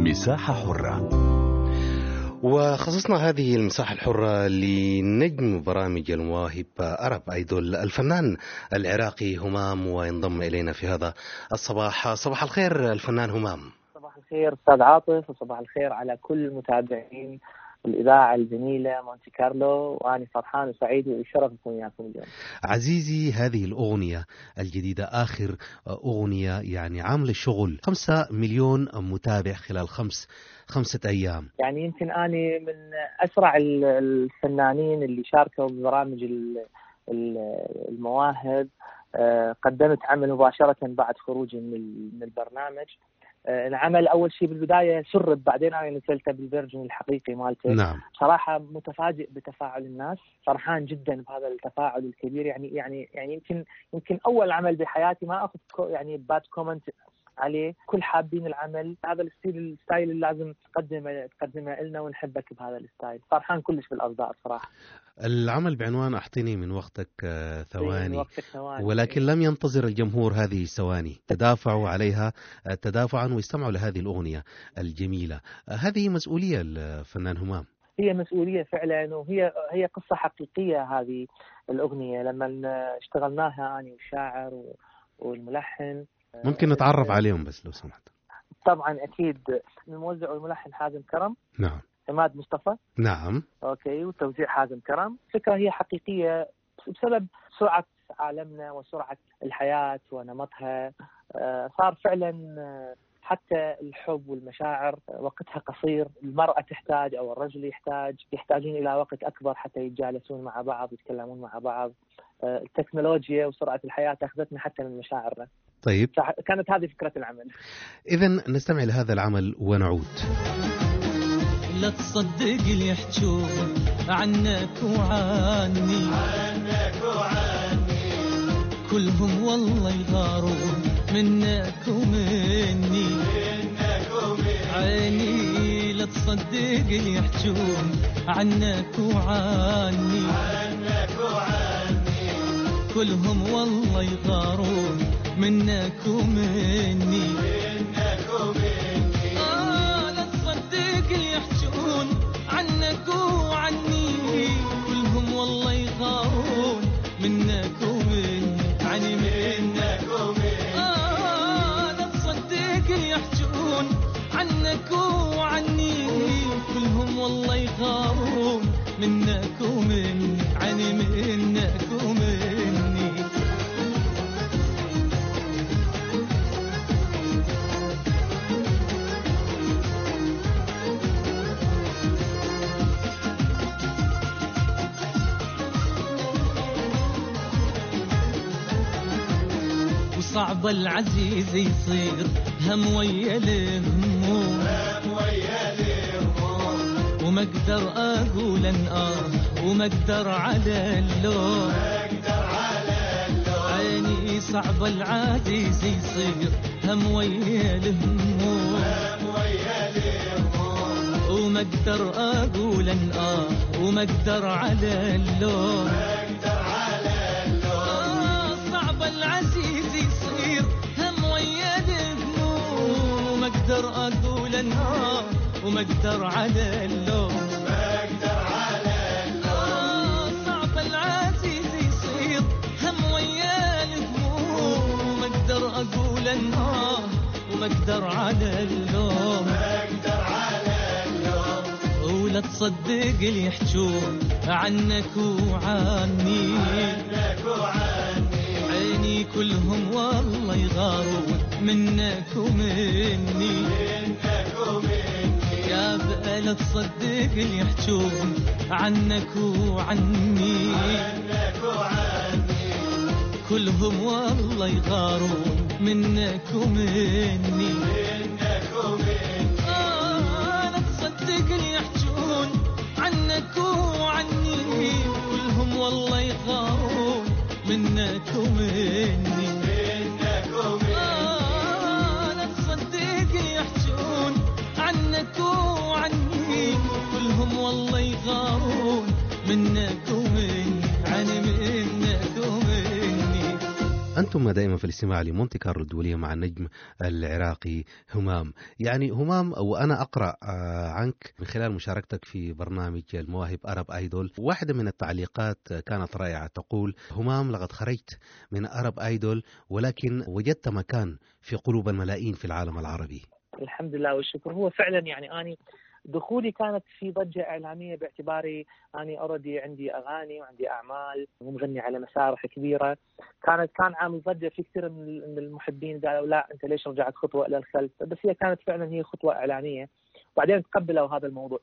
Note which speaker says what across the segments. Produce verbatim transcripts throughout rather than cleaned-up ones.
Speaker 1: مساحة حرة.
Speaker 2: وخصصنا هذه المساحة الحرة لنجم برامج المواهب أرب أيدول الفنان العراقي همام، وينضم إلينا في هذا الصباح. صباح الخير الفنان همام.
Speaker 3: صباح الخير أستاذ عاطف، وصباح الخير على كل متابعين الإذاعة الجميلة مونتي كارلو، وأنا فرحان وسعيد وشرف أكون وياكم اليوم.
Speaker 2: عزيزي، هذه الأغنية الجديدة آخر أغنية يعني عاملة شغل خمسة مليون متابع خلال خمس خمسة أيام.
Speaker 3: يعني يمكن أنا من أسرع الفنانين اللي شاركوا ببرامج المواهب. قدمت عمل مباشرة بعد خروجي من البرنامج. العمل أول شيء بالبداية سرب، بعدين أنا نزلته بالفيرجن الحقيقي مالته.
Speaker 2: نعم.
Speaker 3: صراحة متفاجئ بتفاعل الناس، فرحان جدا بهذا التفاعل الكبير. يعني يعني يعني يمكن يمكن أول عمل بحياتي ما أخذ يعني باد كومنت عليه، كل حابين العمل. هذا الستيل الستايل اللي لازم تقدمه تقدمه لنا ونحبك بهذا الستايل. فرحان كلش بالأصداء صراحة.
Speaker 2: العمل بعنوان أعطيني من وقتك آه ثواني.
Speaker 3: من وقتك ثواني،
Speaker 2: ولكن لم ينتظر الجمهور هذه الثواني، تدافعوا عليها آه تدافعا واستمعوا لهذه الأغنية الجميلة. آه هذه مسؤولية الفنان همام.
Speaker 3: هي مسؤولية فعلا، وهي هي قصة حقيقية. هذه الأغنية لما اشتغلناها أنا والشاعر والملحن.
Speaker 2: ممكن نتعرف عليهم بس لو سمحت؟
Speaker 3: طبعا أكيد. الموزع والملحن حازم كرم.
Speaker 2: نعم.
Speaker 3: عماد مصطفى.
Speaker 2: نعم.
Speaker 3: أوكي. وتوزيع حازم كرم. فكرة هي حقيقية بسبب سرعة عالمنا وسرعة الحياة ونمطها. صار فعلا حتى الحب والمشاعر وقتها قصير. المرأة تحتاج أو الرجل يحتاج يحتاجون إلى وقت أكبر حتى يتجالسون مع بعض ويتكلمون مع بعض. التكنولوجيا وسرعة الحياة أخذتنا حتى من مشاعرنا.
Speaker 2: طيب،
Speaker 3: كانت هذه فكرة العمل.
Speaker 2: إذن نستمع لهذا العمل ونعود.
Speaker 4: لا تصدق اللي يحجون عنك وعني عنك وعني، كلهم والله يغارون منك ومني منك ومني. عيني لا تصدق اللي يحجون عنك وعني عنك وعني، كلهم والله يغارون منك ومني منك ومني. آه لا تصدق اللي يحجون عنك وعني، كلهم والله يغارون منك ومني عني منك ومني. آه لا تصدق اللي يحجون عنك وعني، كلهم والله يغارون منك ومني عني منك ومني. صعب العزيز يصير هم ويا الهموم، هم ويا الهموم، وما اقدر اقول ان اه وما اقدر على اللوم، ما اقدر على اللوم. عيني صعب العزيز يصير هم ويا الهموم، هم ويا الهموم، وما اقدر اقول ان اه وما اقدر على اللوم، ما اقدر على اللوم. آه صعب العزيز يصير هم ويا الهموم، وما اقدر اقول ان اه وما اقدر على اللوم، ما اقدر على اللوم. صعب العزيز يصير هم ويا الهموم، وما اقدر اقول ان اه وما اقدر على اللوم، ما اقدر على اللوم. ولا تصدق اللي يحجون عنك وعني عنك وعني، عيني كلهم والله يغارون منك ومني منك ومني. يا بقى لا تصدق اللي يحجون عنك وعني عنك وعني، كلهم والله يغارون منك ومني منك ومني. آه لا تصدق اللي يحجون عنك وعني، كلهم والله يغارون منك ومني منك ومني. آه لا تصدق يحجون عنك وعني، كلهم والله يغارون منك ومني عن منك ومني.
Speaker 2: أنتم دائما في الاستماع لمونتي كارلو الدولية مع النجم العراقي همام. يعني همام، وأنا أقرأ عنك من خلال مشاركتك في برنامج المواهب أرب آيدول، واحدة من التعليقات كانت رائعة تقول: همام لقد خرجت من أرب آيدول ولكن وجدت مكان في قلوب الملايين في العالم العربي.
Speaker 3: الحمد لله والشكر. هو فعلا يعني أنا دخولي كانت في ضجة إعلامية باعتباري أنا أوريدي عندي أغاني وعندي أعمال ومغني على مسارح كبيرة. كانت كان عامل ضجة في كثير من المحبين قالوا لا أنت ليش رجعت خطوة إلى الخلف، بس هي كانت فعلا هي خطوة إعلامية، وبعدين تقبلوا هذا الموضوع.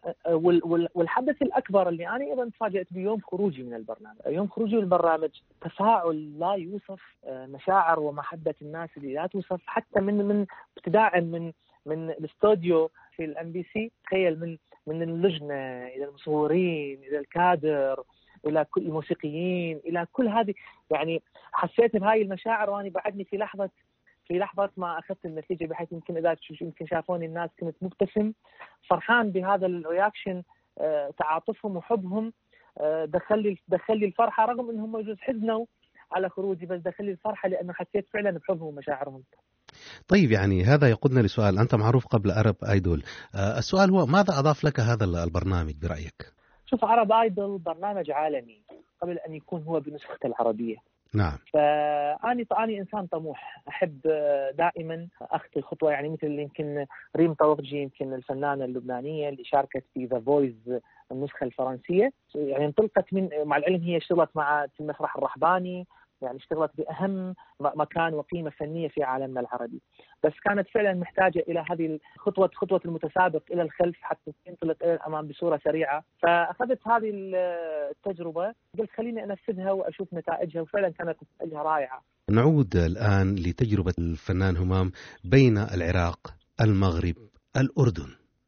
Speaker 3: والحدث الأكبر اللي أنا أيضا تفاجأت بيوم خروجي من البرنامج، يوم خروجي من البرنامج تفاعل لا يوصف، مشاعر ومحبة الناس اللي لا توصف، حتى من من ابتداء من من الاستوديو في الام بي سي، تخيل من من اللجنه الى المصورين الى الكادر الى كل الموسيقيين الى كل هذه، يعني حسيت بهاي المشاعر وانا بعدني في لحظه في لحظه ما اخذت النتيجه، بحيث يمكن اذا يمكن شافوني الناس كنت مبتسم فرحان بهذا الرياكشن، تعاطفهم وحبهم دخل لي دخل لي الفرحه، رغم انهم يجوز حزنوا على خروجي، بس دخل لي الفرحه لانه حسيت فعلا بحبهم ومشاعرهم.
Speaker 2: طيب، يعني هذا يقودنا لسؤال. أنت معروف قبل أرب آيدول، آه السؤال هو ماذا أضاف لك هذا البرنامج برأيك؟
Speaker 3: شوف، أرب آيدول برنامج عالمي قبل أن يكون هو بنسخته العربية.
Speaker 2: نعم.
Speaker 3: فأني أنا إنسان طموح، أحب دائما أخطي خطوة، يعني مثل يمكن ريم طوغجي، يمكن الفنانة اللبنانية اللي شاركت في ذا فويس النسخة الفرنسية، يعني انطلقت من، مع العلم هي اشتغلت مع المسرح الرحباني، يعني اشتغلت بأهم مكان وقيمة فنية في عالمنا العربي، بس كانت فعلا محتاجة إلى هذه الخطوة، خطوة المتسابق إلى الخلف حتى تنطلق إلى الأمام بصورة سريعة. فأخذت هذه التجربة، قلت خليني أنفذها وأشوف نتائجها، وفعلا كانت نتائجها رائعة.
Speaker 2: نعود الآن لتجربة الفنان همام بين العراق، المغرب، الأردن.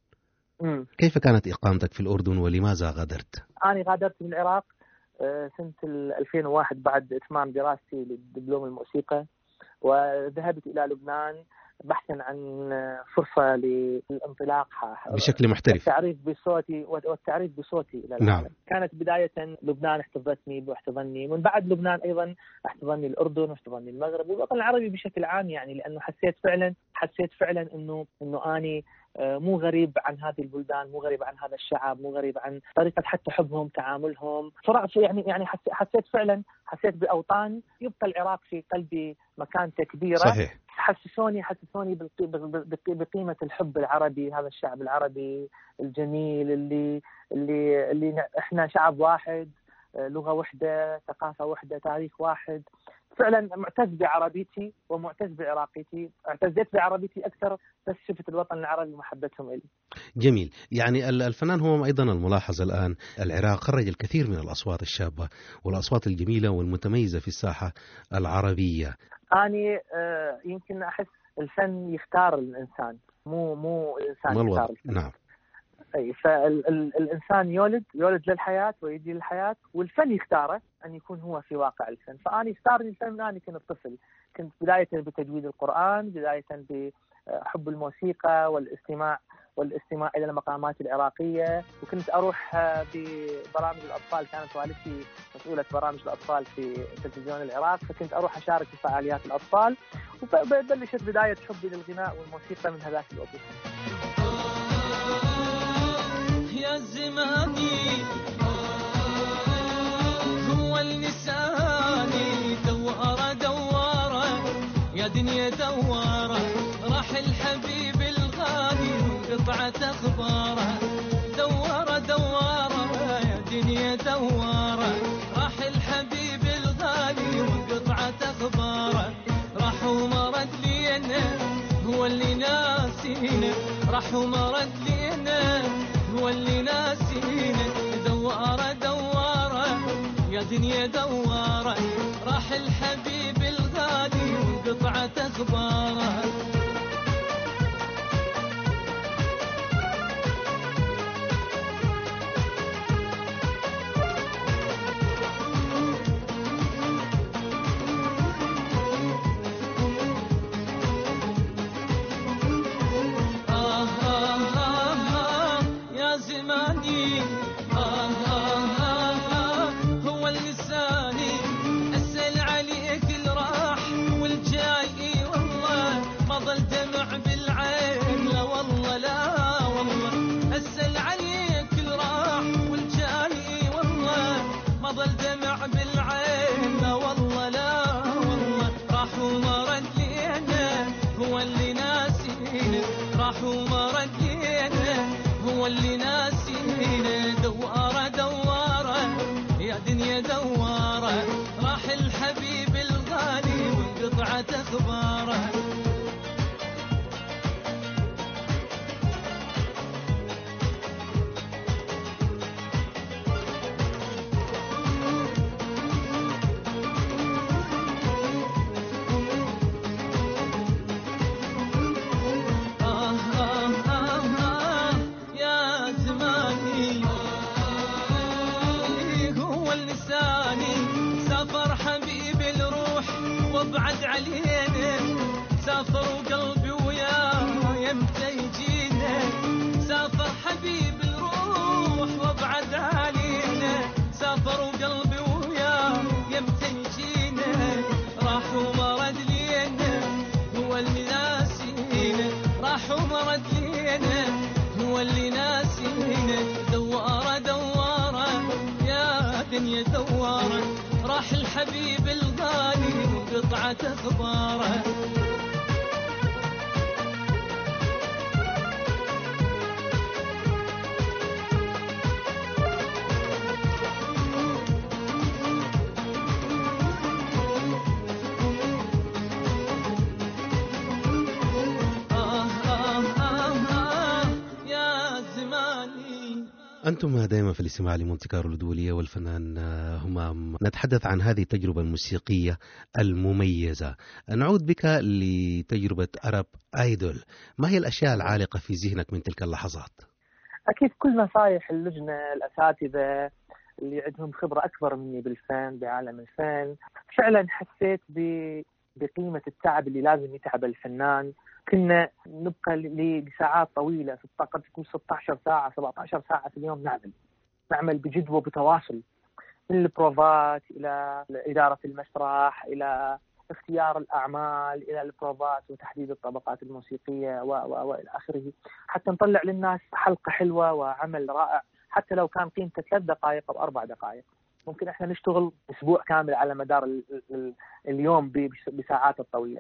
Speaker 2: م. كيف كانت إقامتك في الأردن ولماذا غادرت؟
Speaker 3: أنا غادرت من العراق سنة ألفين وواحد بعد إتمام دراستي للدبلوم الموسيقى، وذهبت إلى لبنان بحثا عن فرصة للانطلاق
Speaker 2: بشكل محترف،
Speaker 3: والتعريف بصوتي والتعريف بصوتي إلى العالم. نعم. كانت بداية لبنان احتضنتني واحتضني، من بعد لبنان أيضا احتضني الأردن واحتضني المغرب والوطن العربي بشكل عام، يعني لأنه حسيت فعلا حسيت فعلا إنه إنه أني مو غريب عن هذه البلدان، مو غريب عن هذا الشعب، مو غريب عن طريقة حتى حبهم، تعاملهم. يعني يعني حسيت فعلا حسيت بأوطان يبقى العراق في قلبي مكانته كبيرة.
Speaker 2: صحيح.
Speaker 3: حسسوني حسسوني بقيمة الحب العربي، هذا الشعب العربي الجميل اللي اللي اللي احنا شعب واحد، لغة واحدة، ثقافة واحدة، تاريخ واحد. فعلا معتز بعربيتي ومعتز بعراقيتي، اعتزيت بعربيتي أكثر بس شفت الوطن العربي ومحبتهم إلي.
Speaker 2: جميل. يعني الفنان هو أيضا الملاحظ الآن العراق خرج الكثير من الأصوات الشابة والأصوات الجميلة والمتميزة في الساحة العربية.
Speaker 3: أنا آه يمكن أحس الفن يختار الإنسان، مو مو الإنسان يختار الفن.
Speaker 2: نعم.
Speaker 3: أي فالإنسان يولد يولد للحياة ويجي للحياة، والفن يختاره أن يكون هو في واقع الفن. فأنا اختارني الفن أنا كنت طفل، كنت بداية بتجويد القرآن، بداية بحب الموسيقى والاستماع والاستماع إلى المقامات العراقية، وكنت أروح ببرامج الأطفال، كانت والدتي مسؤولة برامج الأطفال في تلفزيون العراق، فكنت أروح أشارك في فعاليات الأطفال، وبلشت بداية حبي للغناء والموسيقى من هذاك الوقت.
Speaker 4: يا زماني هو النساني دوارة دوارة يا دنيا دوارة، راح الحبيب الغالي وقطعة أخباره، دوارة دوارة يا دنيا دوارة، راح الحبيب الغالي وقطعة أخباره، راح ومرد لينا هو اللي ناسينا، راح ومرد لينا هو اللي ناسينا، دوارة دوارة يا دنيا دوارة، راح الحبيب الغالي وقطعة أخباره. هو اللساني أسأل عليك الراس راح وما ردينا هو اللي ناسينا. دواره دواره يا دنيا دواره راح الحبيب الغالي وانقطعت اخباره. وابعد علينا سافر وقلبي وياه يمتى يجينا. سافر حبيب الروح وابعد علينا سافر وقلبي وياه يمتى يجينا. راح وما رد لينا هو اللي ناسينا. راح وما رد لينا هو اللي ناسينا. دواره دواره يا دنيا دواره راح الحبيب الغالي وقطعة اخباره.
Speaker 2: أنتم دائما في الاستماع لمونتي كارلو الدولية والفنان همام. نتحدث عن هذه التجربة الموسيقية المميزة. نعود بك لتجربة أرب آيدول. ما هي الأشياء العالقة في ذهنك من تلك اللحظات؟
Speaker 3: أكيد كل نصائح اللجنة الأساتذة اللي عندهم خبرة أكبر مني بالفن بعالم الفن. فعلا حسيت بقيمة التعب اللي لازم يتعب الفنان. كنا نبقى لساعات طويلة في الطاقة تكون ستة عشر ساعة سبعة عشر ساعة في اليوم نعمل نعمل بجدوى بتواصل، من البروفات إلى إدارة المسرح إلى اختيار الأعمال إلى البروفات وتحديد الطبقات الموسيقية وإلى آخره، حتى نطلع للناس حلقة حلوة وعمل رائع. حتى لو كان قيمته ثلاث دقائق أو أربع دقائق ممكن إحنا نشتغل أسبوع كامل على مدار اليوم بساعات الطويلة.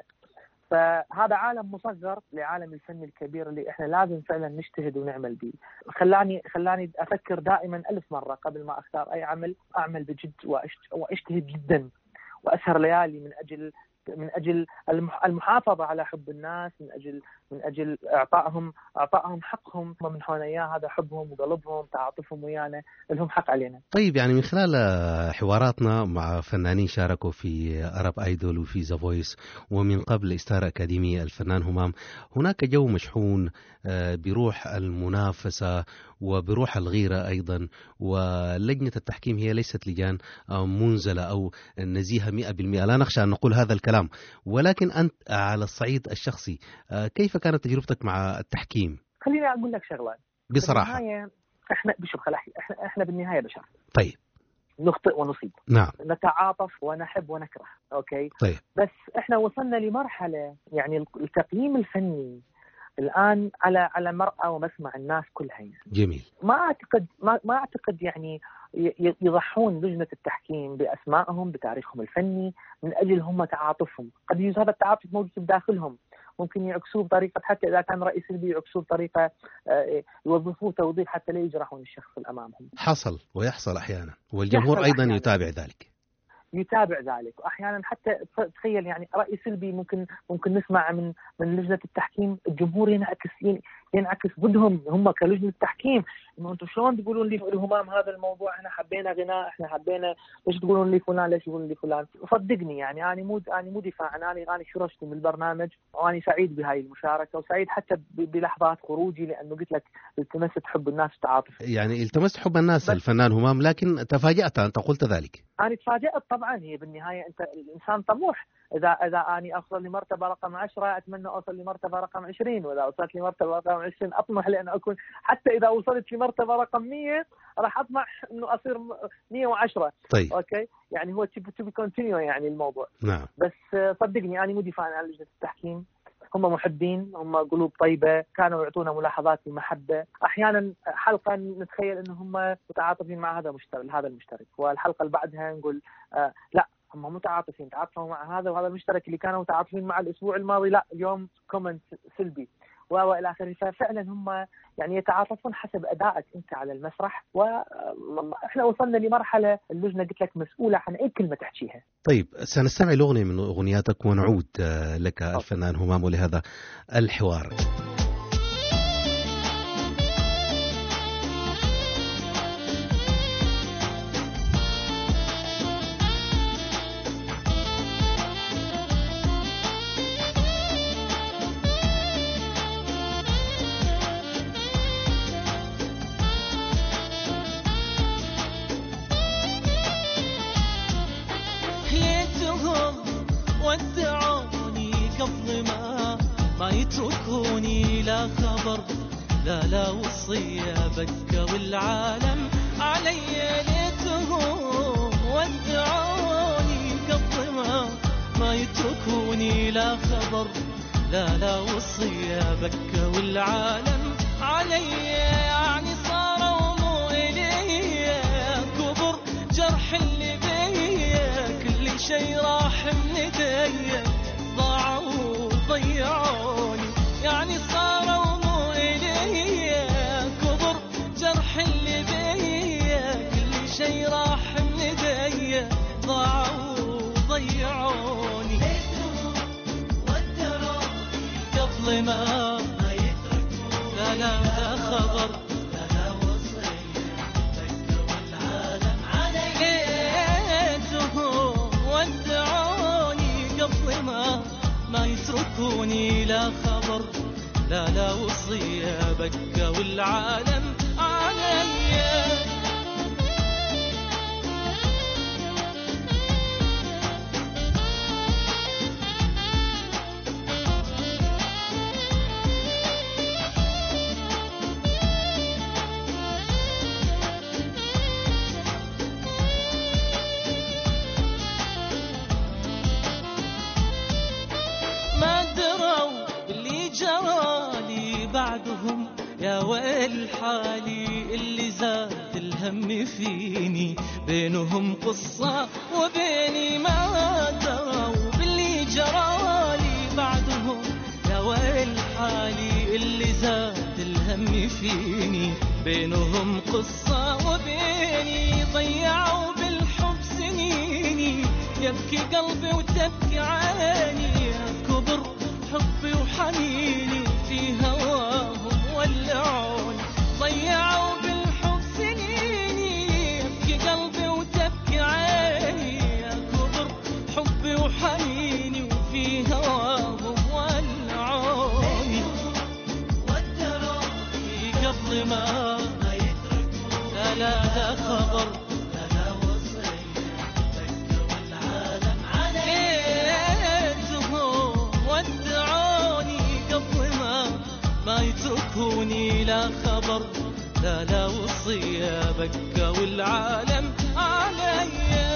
Speaker 3: فهذا عالم مصغر لعالم الفن الكبير اللي احنا لازم فعلا نجتهد ونعمل به. خلاني خلاني افكر دائما ألف مرة قبل ما اختار اي عمل، اعمل بجد واجتهد جدا واسهر ليالي من اجل من اجل المحافظة على حب الناس، من اجل من اجل اعطائهم اعطائهم حقهم ومنحونا اياه. هذا حبهم وقلبهم تعاطفهم ويانا، لهم حق علينا.
Speaker 2: طيب، يعني من خلال حواراتنا مع فنانين شاركوا في أرب آيدول وفي ذا فويس ومن قبل ستار أكاديمي الفنان همام، هناك جو مشحون بروح المنافسة وبروح الغيرة أيضا. ولجنة التحكيم هي ليست لجان منزلة أو نزيهة مئة بالمئة، لا نخشى أن نقول هذا الكلام، ولكن أنت على الصعيد الشخصي كيف كانت تجربتك مع التحكيم؟
Speaker 3: خليني أقول لك شغلة
Speaker 2: بصراحة.
Speaker 3: احنا بشوف خلاص احنا احنا بالنهاية بشر.
Speaker 2: طيب.
Speaker 3: نخطئ ونصيب.
Speaker 2: نعم.
Speaker 3: نتعاطف ونحب ونكره. اوكي.
Speaker 2: طيب.
Speaker 3: بس احنا وصلنا لمرحلة يعني التقييم الفني الآن على على مرأى ومسمع الناس كلها يعني.
Speaker 2: جميل.
Speaker 3: ما أعتقد ما ما أعتقد يعني يضحون لجنة التحكيم بأسمائهم بتاريخهم الفني من أجل هم تعاطفهم. قد يوجد هذا التعاطف موجود بداخلهم، ممكن يعكسوه بطريقة، حتى إذا كان رئيس البي يعكسوه بطريقة يوظفوه توظيف حتى لا يجرحون الشخص اللي أمامهم.
Speaker 2: حصل ويحصل أحيانا، والجمهور أيضا أحياناً. يتابع ذلك
Speaker 3: يتابع ذلك واحيانا حتى تخيل يعني رأي سلبي ممكن ممكن نسمع من من لجنة التحكيم. الجمهور ينعكس ينعكس ضدهم هم كلجنة التحكيم، انه انتم شلون تقولون لي الهمام هذا الموضوع، احنا حبينا غناء، احنا حبينا، ليش تقولون لي فلان، ليش تقولون لي فلان. صدقني يعني انا مو انا مو دفاع، انا انا شرشت بالبرنامج وانا سعيد بهاي المشاركة وسعيد حتى بلحظات خروجي، لانه قلت لك التمست حب الناس وتعاطف.
Speaker 2: يعني التمست حب الناس الفنان همام، لكن تفاجأت انت قلت ذلك.
Speaker 3: انا تفاجأت طبعا. هي بالنهاية انت الانسان طموح، إذا إذا أني أوصل لمرتبة رقم عشرة أتمنى أوصل لمرتبة رقم عشرين، وإذا وصلت لمرتبة رقم عشرين أطمح لأن أكون، حتى إذا وصلت لمرتبة رقم مية راح أطمح إنه أصير مية وعشرة.
Speaker 2: طيب.
Speaker 3: أوكي يعني هو to be continue يعني الموضوع.
Speaker 2: نعم.
Speaker 3: بس صدقني أنا مو دفاع عن لجنة التحكيم، هم محبين، هم قلوب طيبة، كانوا يعطونا ملاحظات بمحبة. أحيانا حلقة نتخيل إنه هم متعاطفين مع هذا المشترك هذا المشترك والحلقة اللي بعدها نقول آه لا هم متعاطفين، تعاطفوا مع هذا وهذا المشترك اللي كانوا متعاطفين مع الأسبوع الماضي، لا اليوم كومنت سلبي. والى اخره. ففعلا هم يعني يتعاطفون حسب ادائك انت على المسرح، واحنا وصلنا لمرحله اللجنه قلت لك مسؤوله عن اي كلمه تحكيها.
Speaker 2: طيب سنستمع لأغنية من أغنياتك ونعود لك الفنان همام ولهذا الحوار.
Speaker 4: ودعوني قبل ما ما يتركوني لا خبر لا لا وصية بكى والعالم علي ليتهم ودعوني قبل ما ما يتركوني لا خبر لا لا وصية بكى والعالم علي يعني صاروا مو إلي كبر جرح اللي بيا كل شي راح من ايديا ضاعوا ضيعوني يعني صاروا مو إلي كبر جرح اللي بيا كل شي راح من ايديا ضاعوا ضيعوني ودعوني قبل ما ما يتركوني لا لا لا خبر لا لا وصية بكى والعالم علي ودعوني قبل ما ما يتركوني لا خبر لا لا وصية بكى والعالم علي. بعدهم يا ويل حالي اللي زاد الهم فيني بينهم قصة وبيني ما دروا باللي جرالي بعدهم يا ويل حالي اللي زاد الهم فيني بينهم قصة وبيني ضيعوا بالحب سنيني يبكي قلبي وتبكي عيني كبر حبي وحنيني في هواهم ولعوني ضيعوا بالحب سنيني يبكي قلبي وتبكي عيني يا كبر حبي وحنيني وفي هواهم ولعوني ودعوني قبل ما ما يتركوني لا لا لا خبر لا لا وصية بكى والعالم علي ودعوني قبل ما ما يتركوني لا خبر لا لا وصية بكى والعالم علي.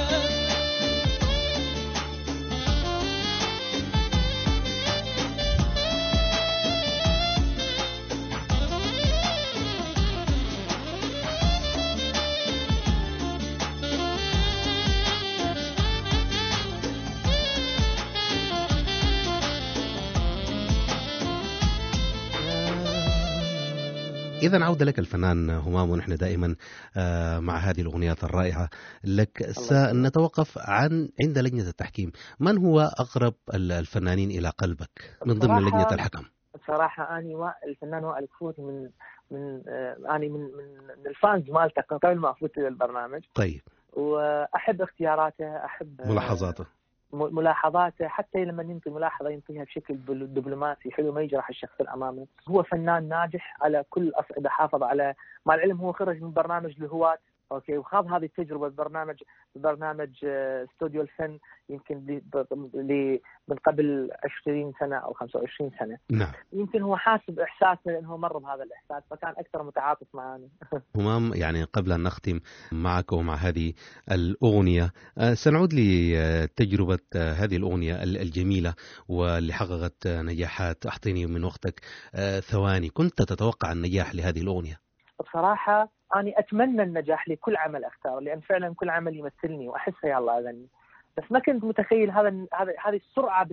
Speaker 2: إذا عودة لك الفنان همام، ونحن دائما مع هذه الأغنيات الرائعة لك. سنتوقف عن عند لجنة التحكيم. من هو أقرب الفنانين إلى قلبك من ضمن لجنة الحكم؟
Speaker 3: صراحة أنا الفنان وائل كفوري من من أنا من من الفانز مالته قبل ما أفوت إلى البرنامج.
Speaker 2: طيب.
Speaker 3: وأحب اختياراته، أحب
Speaker 2: ملاحظاته
Speaker 3: ملاحظاته حتى لما ينطي ملاحظة ينطيها بشكل دبلوماسي حلو ما يجرح الشخص الأمامي. هو فنان ناجح على كل الأصعدة، حافظ على مع العلم هو خرج من برنامج الهواة اوكي وخاض هذه التجربه ببرنامج ببرنامج استوديو الفن يمكن لي من قبل عشرين سنه او خمسة وعشرين سنه.
Speaker 2: نعم.
Speaker 3: يمكن هو حاسب احساسنا لانه مر بهذا الاحساس فكان اكثر متعاطف معنا.
Speaker 2: همام، يعني قبل ان نختم معك ومع هذه الاغنيه سنعود لتجربه هذه الاغنيه الجميله واللي حققت نجاحات. اعطيني من وقتك ثواني، كنت تتوقع النجاح لهذه الاغنيه؟
Speaker 3: بصراحه أنا أتمنى النجاح لكل عمل أختاره، لأن فعلا كل عمل يمثلني وأحس يا الله أغني، بس ما كنت متخيل هذا هذا هذه السرعة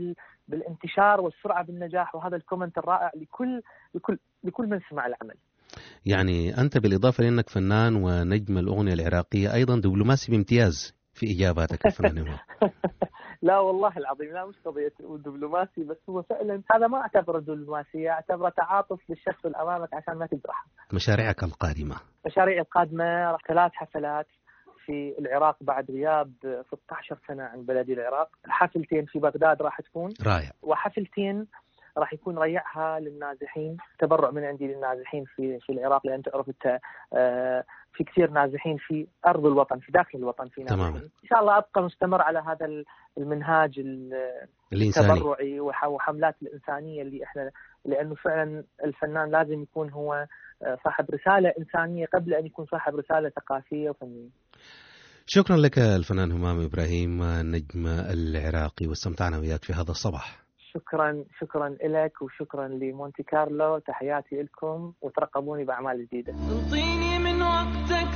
Speaker 3: بالانتشار والسرعه بالنجاح، وهذا الكومنت الرائع لكل لكل لكل من سمع العمل.
Speaker 2: يعني أنت بالإضافة لأنك فنان ونجم الأغنية العراقية أيضا دبلوماسي بامتياز في إجاباتك الفنان همام.
Speaker 3: لا والله العظيم، لا مش قضية دبلوماسي، بس هو فعلا هذا ما أعتبره دبلوماسية، أعتبره تعاطف بالشخص اللي أمامك عشان ما تجرحه.
Speaker 2: مشاريعك القادمة؟
Speaker 3: مشاريع القادمة راح ثلاث حفلات في العراق بعد غياب ستة عشر سنة عن بلدي العراق. حفلتين في بغداد راح تكون
Speaker 2: رائع،
Speaker 3: وحفلتين راح يكون ريعها للنازحين، تبرع من عندي للنازحين في في العراق، لأن تعرف أنت آه في كثير نازحين في أرض الوطن، في داخل الوطن في نازحين.
Speaker 2: تماما.
Speaker 3: إن شاء الله أبقى مستمر على هذا المنهاج التبرعي وحملات الإنسانية اللي إحنا، لأنه فعلا الفنان لازم يكون هو صاحب رسالة إنسانية قبل أن يكون صاحب رسالة ثقافية وفنية.
Speaker 2: شكرا لك الفنان همام إبراهيم النجم العراقي، واستمتعنا وياك في هذا الصباح.
Speaker 3: شكرا شكرا لك وشكرا لمونتي كارلو، تحياتي لكم وترقبوني بأعمال جديدة.
Speaker 4: انطيني من وقتك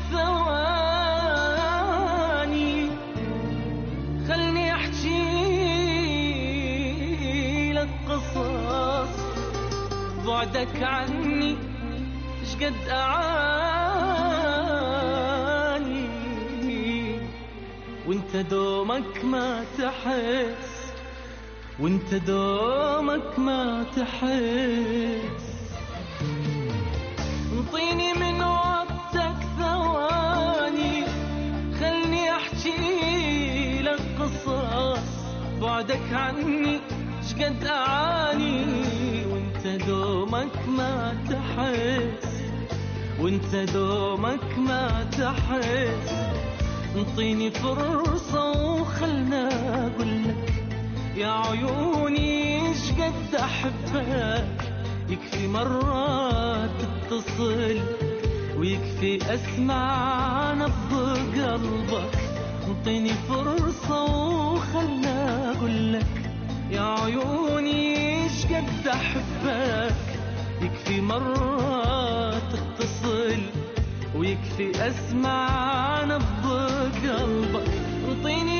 Speaker 4: ثواني، خلني احكي لك قصص، بعدك عني شقد اعاني، وانت دومك ما تحس، وانت دومك ما تحس. انطيني من وقتك ثواني، خلني احكي لك قصص، بعدك عني شقد اعاني، وانت دومك ما تحس، وانت دومك ما تحس. انطيني فرصة وخلنا اقولك يا عيوني شقد احبك، يكفي مرة تتصل ويكفي اسمع نبض قلبك. انطيني فرصة وخلنا اقولك يا عيوني شقد احبك، يكفي مرة تتصل ويكفي اسمع نبض قلبك. انطيني